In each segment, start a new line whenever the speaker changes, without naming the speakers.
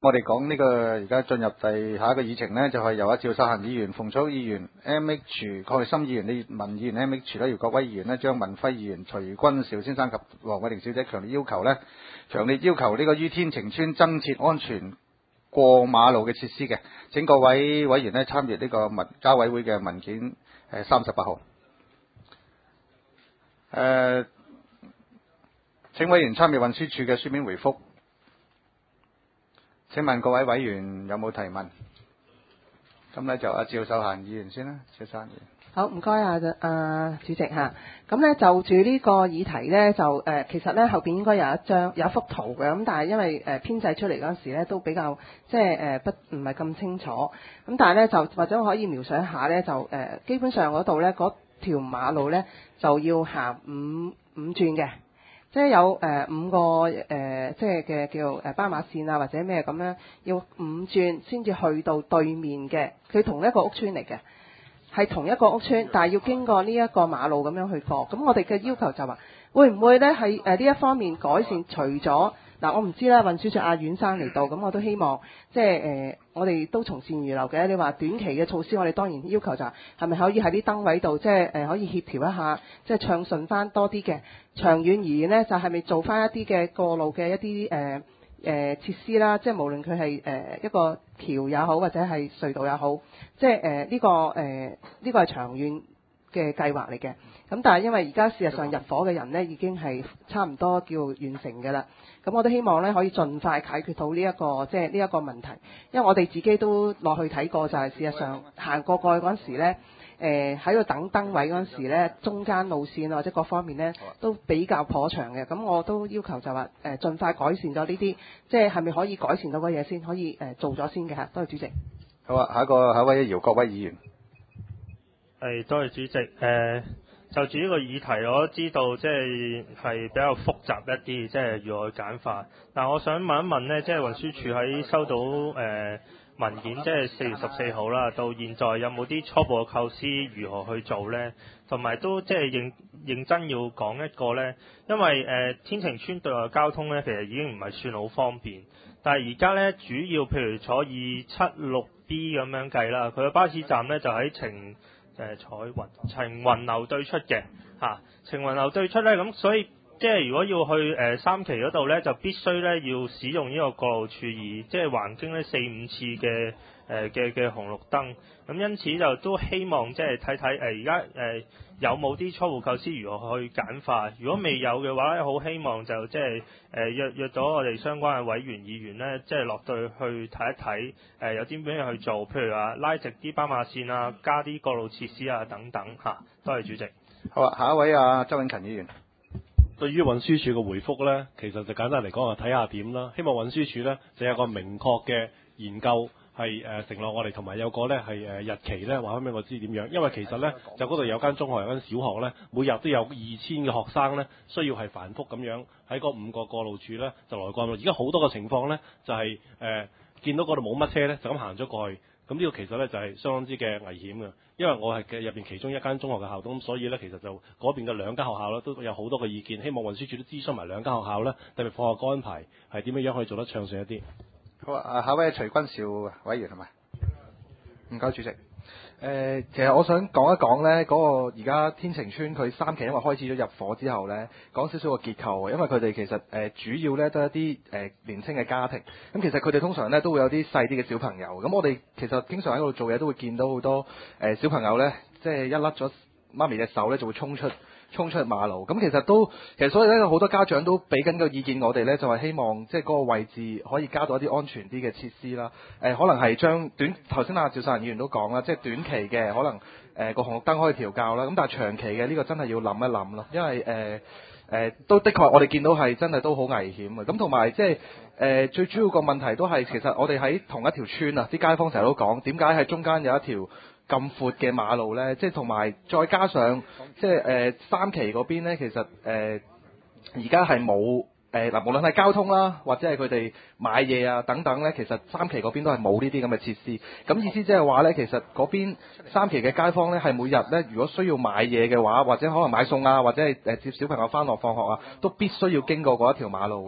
我哋講呢個而家進入第下一個議程呢，就係由趙秀涵議員、馮楚議員、MH、鄺烈森議員、李文議員、MH 咧、姚國威議員咧、張文輝議員、徐君兆先生及黃偉玲小姐強烈要求呢個於天晴邨增設安全過馬路嘅設施嘅。請各位委員呢參閱呢個交委會嘅文件38號。請委員參閱運輸署嘅書面回覆。請問各位委員有冇提問？咁呢就趙秀涵議員先啦，趙生議員。
好，唔該主席嚇。咁呢就住呢個議題呢，就其實呢後邊應該有一幅圖嘅，咁但係因為編製出嚟嗰陣時呢都比較即係唔係咁清楚，咁但係呢就或者我可以描述一下呢，就基本上嗰度呢嗰條馬路呢就要行五轉嘅。即係有5個即係嘅叫斑馬線啊或者咩咁樣，要5轉先至去到對面嘅。佢同一個屋村嚟嘅，係同一個屋村，但係要經過呢一個馬路咁樣去過。咁我哋嘅要求就話，會唔會呢係呢一方面改善？除咗嗱，我唔知啦，運輸署阿阮生嚟到，咁我都希望即係我哋都從善如流嘅。你話短期嘅措施，我哋當然要求就係咪可以喺啲燈位度，即係可以協調一下，即係暢順翻多啲嘅。長遠而言呢，就係咪做翻一啲嘅過路嘅一啲設施啦，即係無論佢係一個橋也好，或者係隧道也好，即係呢個係長遠嘅計劃嚟嘅。咁但係因為而家事實上入伙嘅人呢已經係差唔多叫完成嘅啦。咁我都希望呢可以盡快解決到呢一個即係呢一個問題，因為我哋自己都落去睇過，就係事實上行過去嗰陣時呢，喺度等燈位嗰陣時呢，中間路線或者各方面呢都比較頗長嘅。咁我都要求就話盡快改善咗呢啲，即係咪可以改善到嘅嘢先可以做咗先嘅嚇。多謝主席。
好啊，下一位姚國威議員。
多謝主席。就住呢個議題，我都知道即係比較複雜一啲，即係如何去簡化。但我想問一問呢，即係運輸署喺收到文件，即係4月14號啦，到現在有冇啲初步嘅構思如何去做呢？同埋都即係認真要講一個呢，因為天晴邨對外交通呢，其實已經唔係算好方便，但係而家呢，主要譬如坐276B 咁樣計啦，佢嘅巴士站呢就喺晴雲樓對出嘅晴雲樓對出呢，咁所以即係如果要去三期嗰度呢，就必須呢要使用呢個過路處而即係橫經呢4、5次嘅紅綠燈，咁因此就都希望即係睇睇而家有冇啲初步構思如何去簡化。如果未有嘅話，好希望就即係約咗我哋相關嘅委員議員呢，即係落隊去睇一睇有啲咩去做，譬如話拉直啲斑馬線啊，加啲過路設施啊等等嚇。多謝主席。
好啊，下一位周永勤議員。
對於運輸署嘅回覆呢，其實就簡單嚟講睇下點啦。希望運輸署呢就有個明確嘅研究，係承諾我哋，同埋有個呢係日期呢話翻俾我知點樣。因為其實呢，就嗰度有間中學有間小學呢，每日都有2000嘅學生呢需要係繁複咁樣喺嗰5個過路處呢就來過路。而家好多個情況呢，就係見到嗰度冇乜車呢，就咁行咗過去。咁呢個其實呢，就係相當之嘅危險嘅，因為我係入邊其中一間中學嘅校董，所以呢，其實就嗰邊嘅2間學校呢，都有好多嘅意見，希望運輸署都諮詢埋2間學校呢，特別放學安排係點樣可以做得暢順一啲。
好啊，下一位徐君兆委員係咪？唔該主席。其實我想講一講呢嗰個而家天晴邨佢3期因為開始咗入伙之後呢，講少少個結構，因為佢哋其實主要呢都係一啲年輕嘅家庭，咁其實佢哋通常呢都會有啲細啲嘅小朋友，咁我哋其實經常喺嗰度做嘢都會見到好多小朋友呢，即係一甩咗媽咪隻手呢就會衝出馬路，咁其實所以咧好多家長都俾緊個意見我哋咧，就係希望即係嗰個位置可以加到一啲安全啲嘅設施啦。可能係將頭先趙秀涵議員都講啦，即係短期嘅可能個紅綠燈可以調校啦，咁但係長期嘅呢個真係要諗一諗咯，因為都的確我哋見到係真係都好危險嘅。咁同埋即係最主要個問題都係其實我哋喺同一條村啊，啲街坊成日都講點解喺中間有一條咁闊嘅馬路呢？即係同埋再加上即係3期嗰邊呢，其實而家係冇無論係交通啦，或者係佢哋買嘢啊等等呢，其實3期嗰邊都係冇呢啲咁嘅設施。咁意思即係話呢，其實嗰邊3期嘅街坊呢，係每日呢，如果需要買嘢嘅話，或者可能買餸啊，或者係接小朋友翻學放學啊，都必須要經過嗰一條馬路嘅。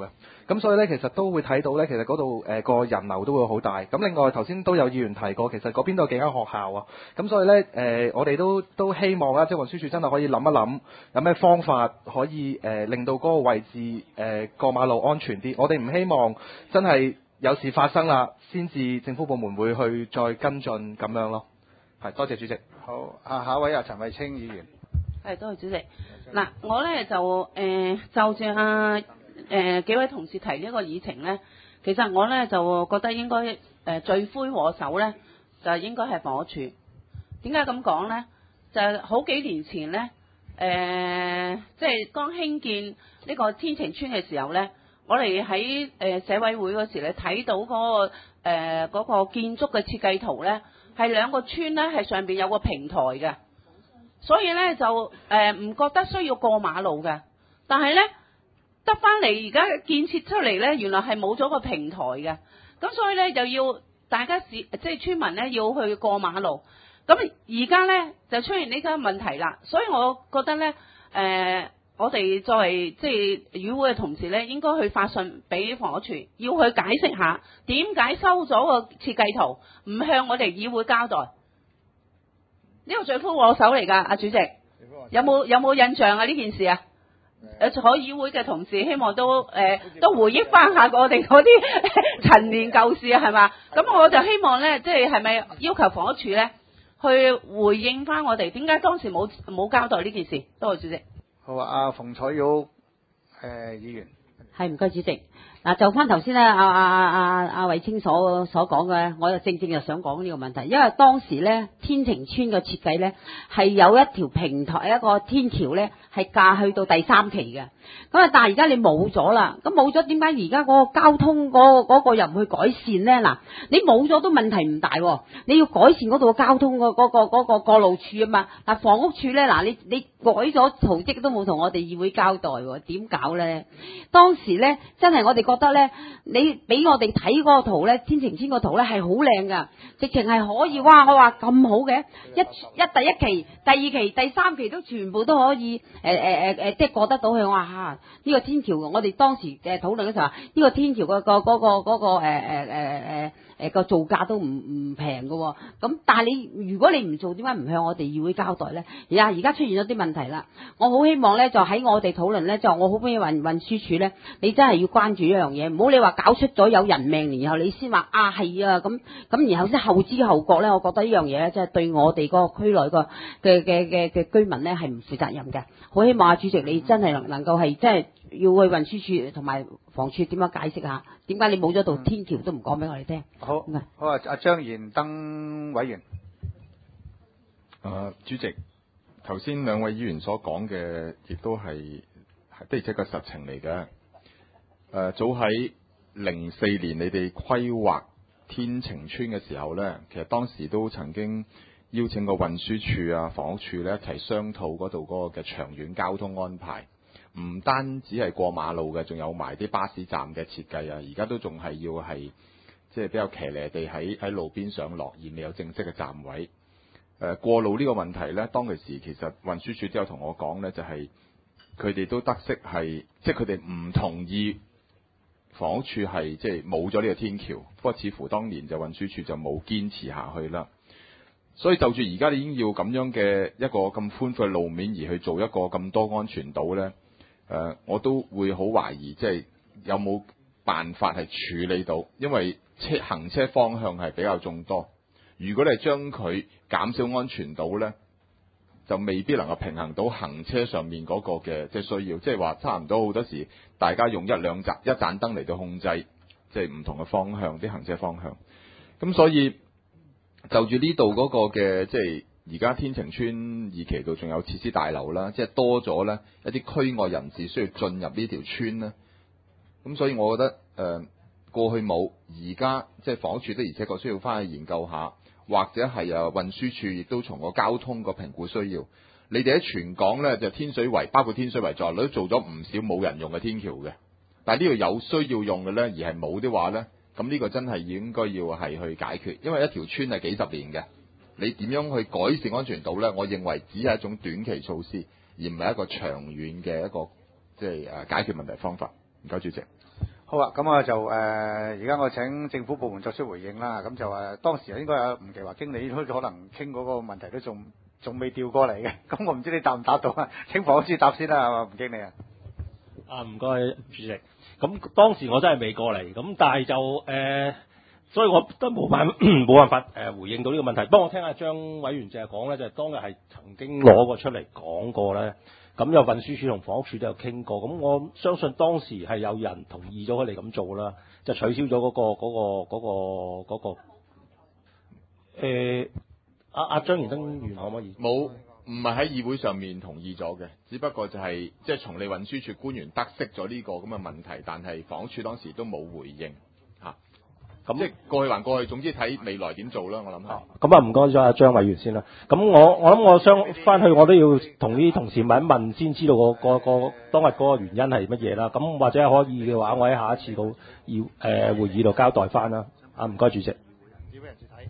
咁所以呢，其實都會睇到呢，其實嗰度個人流都會好大。咁另外頭先都有議員提過，其實嗰邊都有幾間學校啊。咁所以呢，我哋都希望啦，即係運輸署真係可以諗一諗，有咩方法可以令到嗰個位置過馬路安全啲。我哋唔希望真係有事發生啦，先至政府部門會去再跟進咁樣咯。係，多謝主席。
好，下一位陳慧清議員。
係，多謝主席。嗱，我咧就住幾位同事提呢個議程咧，其實我咧就覺得應該罪魁禍首咧就應該係房屋署。點解咁講咧？就係好幾年前咧，即係剛興建呢個天晴邨嘅時候咧，我哋喺社委會嗰時咧睇到嗰個建築嘅設計圖咧，係兩個村咧係上邊有個平台嘅。所以咧就唔覺得需要過馬路嘅，但係咧得翻嚟而家建設出嚟咧，原來係冇咗個平台嘅，咁所以咧就要大家即係村民咧要去過馬路，咁而家咧就出現呢個問題啦，所以我覺得咧我哋作為即係議會嘅同事咧，應該去發信俾房屋署，要去解釋下點解收咗個設計圖，唔向我哋議會交代。呢個罪魁禍首嚟㗎，阿主席，有冇印象啊？呢件事啊，坐議會嘅同事希望都回憶翻下我哋嗰啲陳年舊事啊，係嘛？咁我就希望咧，即係咪要求房屋署咧去回應翻我哋點解當時冇交代呢件事？多謝主席。
好啊，阿馮彩玉議員。
係，唔該主席。嗱，就翻頭先咧，阿慧清所講嘅，我就正就想講呢個問題，因為當時咧天晴邨嘅設計咧係有一條平台，一個天橋咧係架去到第3期嘅，咁啊但係而家你冇咗啦，咁冇咗點解而家嗰個交通嗰個又唔去改善咧？嗱，你冇咗都問題唔大，你要改善嗰度嘅交通嗰個過路處啊嘛。嗱，房屋處咧，嗱你改咗圖則都冇同我哋議會交代，點搞咧？當時咧真係我哋覺得咧，你俾我哋睇嗰個圖咧，天晴邨個圖咧係好靚噶，直情係可以，哇！我話咁好嘅，第一期、第2期、第3期都全部都可以，即係過得到去。我話嚇，呢個天橋，我哋當時討論嘅時候，呢個天橋個造價都唔平㗎，咁但係你如果你唔做，點解唔向我哋議會交代咧？而家出現咗啲問題啦，我好希望咧就喺我哋討論咧，就我好希望運輸署咧，你真係要關注一樣嘢，唔好你話搞出咗有人命，然後你先話係啊咁，然後先後知後覺咧，我覺得呢樣嘢咧，即係對我哋個區內個嘅居民咧係唔負責任嘅。好希望主席你真係能夠係真係要去運輸署同埋房署點樣解釋下，點解你冇咗道天橋都唔講俾我哋聽？
好，好啊，阿張賢登委員。
主席，頭先兩位議員所講嘅，亦都係的而且確實情嚟嘅。早喺04年你哋規劃天晴邨嘅時候呢，其實當時都曾經邀請過運輸署啊、房屋署呢一齊商討嗰度嗰個嘅長遠交通安排，唔單止係過馬路嘅，仲有埋啲巴士站嘅設計啊。而家都仲係要係即係比較騎呢地喺路邊上落，而未有正式嘅站位。過路呢個問題呢，當其時其實運輸署都有同我講呢，就係佢哋都得悉係，即係佢哋唔同意房屋署係即係冇咗呢個天橋，不過似乎當年就運輸署就冇堅持下去啦。所以就住而家你已經要咁樣嘅一個咁寬闊嘅路面而去做一個咁多安全島呢，我都會好懷疑即係有冇辦法係處理到，因為行車方向係比較眾多。如果你係將佢減少安全島呢，就未必能夠平衡到行車上面嗰個嘅即係需要，即係話差唔多好多時大家用一盞燈嚟到控制，即係唔同嘅方向啲行車方向。咁所以就住呢度嗰個嘅即係而家天晴邨2期度仲有設施大樓啦，即係多咗呢一啲區外人士需要進入呢條村呢。咁所以我覺得過去冇，而家即係房屋署的而且確需要翻去研究下。或者係運輸署亦都從個交通個評估需要，你哋喺全港呢，就天水圍，包括天水圍在內都做咗唔少冇人用嘅天橋嘅，但係呢度有需要用嘅呢，而係冇的話呢，咁呢個真係應該要係去解決，因為一條村係幾十年嘅，你點樣去改善安全島呢？我認為只係一種短期措施，而唔係一個長遠嘅一個即係解決問題方法。唔該，主席。
好啊，咁我就而家我請政府部門作出回應啦。咁就當時應該有吳其華經理都可能傾嗰個問題都仲未調過嚟嘅。咁我唔知你答唔答到啊？請房署答先啦，係嘛，吳經理啊？
唔該主席。咁當時我真係未過嚟，咁但係就所以我都冇辦法回應到呢個問題。不過我聽阿張委員淨係講咧，就係當日係曾經攞過出嚟講過咧。咁有運輸署同房屋署都有傾過。咁我相信當時係有人同意咗佢哋咁做啦，就取消咗嗰個阿張延登員可唔可以？
冇，唔係喺議會上面同意咗嘅，只不過就係即係從你運輸署官員得悉咗呢個咁嘅問題，但係房署當時都冇回應嚇。咁即係過去還過去，總之睇未來點做啦。我諗係。
咁啊，唔該咗阿張委員先啦。咁我諗我想翻去，我都要同啲同事問一問，先知道個當日嗰個原因係乜嘢啦。咁或者可以嘅話，我喺下一次個會議度交代翻啦。唔該主席。
要俾人睇。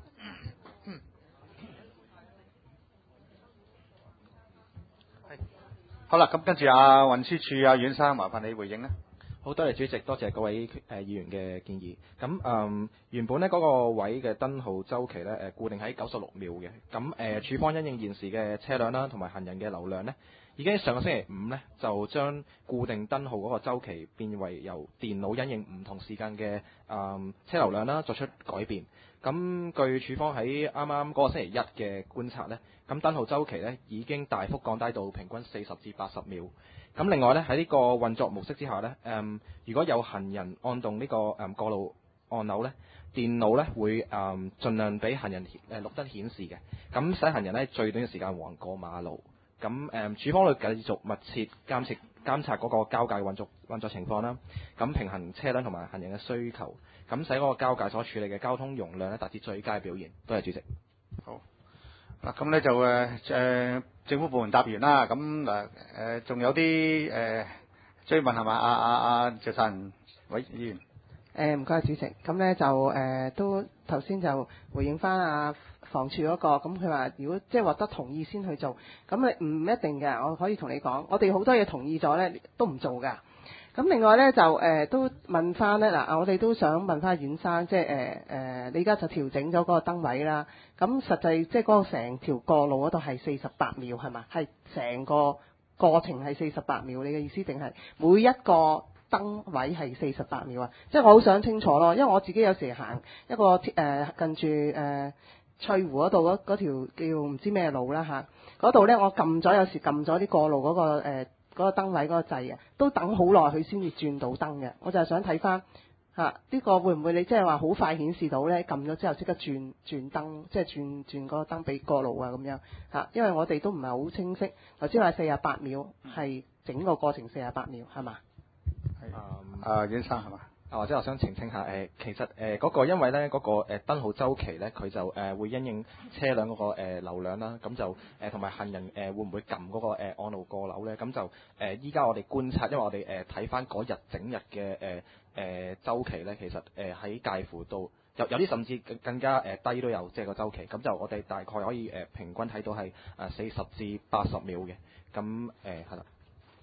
好啦，咁跟住運輸署阮生，麻煩你回應啦。
好多謝主席，多謝各位議員嘅建議。咁原本呢嗰個位嘅燈號周期呢，固定喺96秒嘅。咁署方因應現時嘅車輛啦同埋行人嘅流量呢，已經上個星期五呢就將固定燈號嗰個週期變為由電腦因應唔同時間嘅車流量啦作出改變。咁據署方喺啱啱嗰個星期一嘅觀察呢，咁燈號週期呢已經大幅降低到平均40至80秒。咁另外呢，喺呢個運作模式之下呢，如果有行人按動呢個過路按鈕呢，電腦呢會盡量俾行人綠燈顯示嘅，咁使行人呢最短嘅時間橫過馬路。咁署方會繼續密切監察嗰個交界運作情況啦，咁平衡車輛同埋行人嘅需求，咁使嗰個交界所處理嘅交通容量呢達至最佳表現。多謝主席。
好。嗱，咁咧就政府部門答完啦。咁仲有啲追問係嘛？阿謝振仁委員。
唔該主席。咁咧就都頭先就回應翻房署嗰個，咁佢話如果即係獲得同意先去做，咁你唔一定嘅。我可以同你講，我哋好多嘢同意咗咧，都唔做㗎。咁另外咧就都問翻咧嗱，我哋都想問翻阮生，即係你而家就調整咗嗰個燈位啦。咁實際即係嗰個成條過路嗰度係48秒係嘛？係成個過程係48秒，你嘅意思定係每一個燈位係48秒啊？即係我好想清楚咯，因為我自己有時行一個近住翠湖嗰度嗰條叫唔知咩路啦嚇，嗰度咧我撳咗有時撳咗啲過路嗰個燈位嗰個掣啊，都等好耐佢先至轉到燈嘅。我就係想睇翻呢個會唔會你即係話好快顯示到咧？撳咗之後即刻轉燈，即係轉嗰個燈俾過路啊咁樣嚇。因為我哋都唔係好清晰。頭先話48秒係整個過程48秒係嘛？
係阮生係嘛？
或者我想澄清下，其實嗰個因為咧嗰個燈號週期咧，佢就會因應車輛嗰個流量啦，咁就同埋行人會唔會撳嗰個按路過樓咧？咁就依家我哋觀察，因為我哋睇翻嗰日整日嘅週期咧，其實喺介乎到有啲甚至更加低都有，即係個週期。咁就我哋大概可以平均睇到係40至80秒嘅。咁係啦。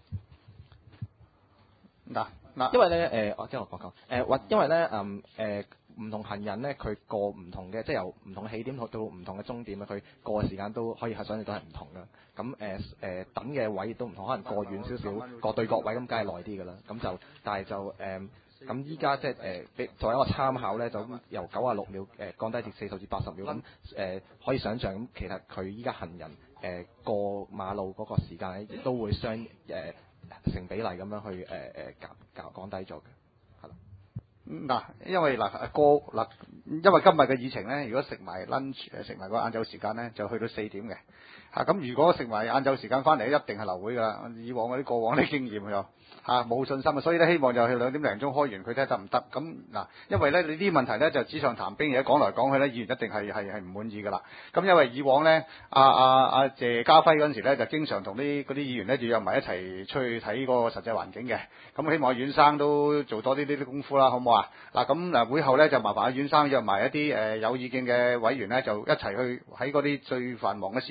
嗱，因為咧我講因為咧唔同行人咧，佢過唔同嘅，即係由唔同嘅起點到唔同嘅終點咧，佢過嘅時間都可以係想你都係唔同嘅。咁等嘅位亦都唔同，可能過遠少少，過對角位咁，梗係耐啲㗎啦。咁就但係就咁依家即係作為一個參考咧，就由96秒降低至40至80秒咁可以想像咁，其實佢依家行人過馬路嗰個時間咧，亦都會成比例咁樣去降低咗嘅，係啦。
嗱，因為因為今日嘅議程咧，如果食埋 lunch 食埋個晏晝時間咧，就去到4點嘅。咁如果食埋晏晝時間翻嚟，一定係流會㗎啦。以往嗰啲過往啲經驗又冇信心啊，所以咧希望就係2點零鐘開完，佢睇下得唔得？咁嗱，因為咧你啲問題咧就紙上談兵，而家講來講去咧，議員一定係唔滿意㗎啦。咁因為以往咧，謝家輝嗰陣時咧就經常同嗰啲議員咧就約埋一齊出去睇個實際環境嘅。咁希望阮生都做多啲功夫啦，好唔好啊？嗱，咁會後咧就麻煩阿阮生約埋一啲有意見嘅委員咧，就一齊去喺嗰啲最繁忙嘅時段啊，咁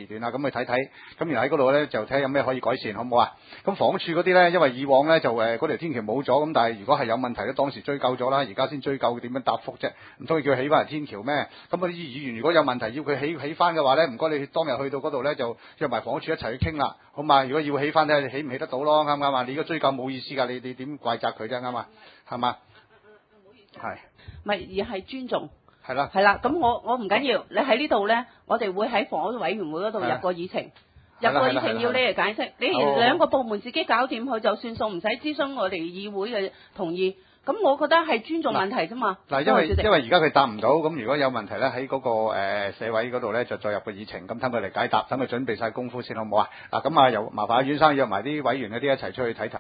去睇睇，咁然後喺嗰度咧就睇下有咩可以改善，好唔好啊？咁房屋署嗰啲咧，因為以往咧就嗰條天橋冇咗，咁但係如果係有問題咧，當時追究咗啦，而家先追究點樣答覆啫？唔通叫佢起翻嚟天橋咩？咁嗰啲議員如果有問題要佢起翻嘅話咧，唔該你當日去到嗰度咧就約埋房屋署一齊去傾啦，好嘛？如果要起翻咧，你起唔起得到咯？啱唔啱啊？你個追究冇意思㗎，你點怪責佢啫？啱嘛？係嘛？係。
咪而係尊重。
係啦。
係啦，咁我唔緊要，你喺呢度咧，我哋會喺房屋委員會嗰度入個議程。入個議程要你嚟解釋，你兩個部門自己搞掂佢就算數，唔使諮詢我哋議會嘅同意。咁我覺得係尊重問題啫嘛。
嗱，因為而家佢答唔到，咁如果有問題咧，喺嗰個社委嗰度咧就再入個議程，咁等佢嚟解答，等佢準備晒功夫先好唔好啊？嗱，咁啊由麻煩阿阮生約埋啲委員嗰啲一齊出去睇睇。